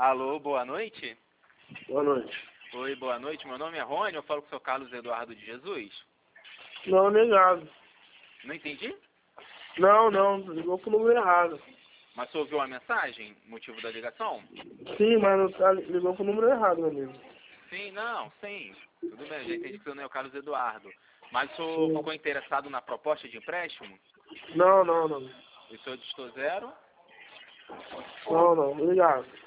Alô, boa noite? Boa noite. Oi, boa noite. Meu nome é Rony, eu falo com o seu Carlos Eduardo de Jesus. Não, negado. Não entendi? Não, ligou pro número errado. Mas você ouviu a mensagem? Motivo da ligação? Sim, mas não tá, ligou pro número errado, meu amigo. Sim, não, sim. Tudo bem, já entendi que você não é o Carlos Eduardo. Mas o senhor Sim. ficou interessado na proposta de empréstimo? Não. O senhor distou zero? Não, obrigado.